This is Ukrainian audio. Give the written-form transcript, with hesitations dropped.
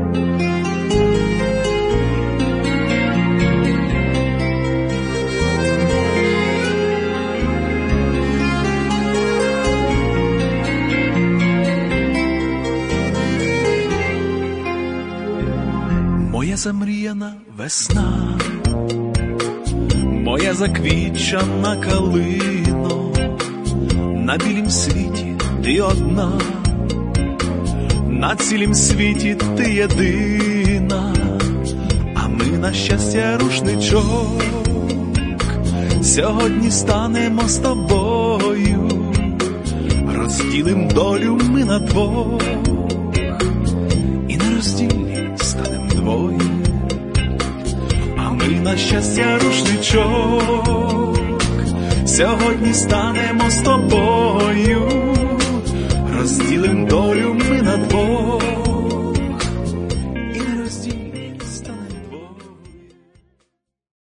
Моя замріяна весна, моя заквітчана калино, на білім світі ти одна, на цілім світі ти єдина, а ми, на щастя, рушничок, сьогодні станемо з тобою, розділим долю ми на двох, і на розділі станем двоє, а ми, на щастя, рушничок, сьогодні станемо з тобою, розділим долю ми на двох,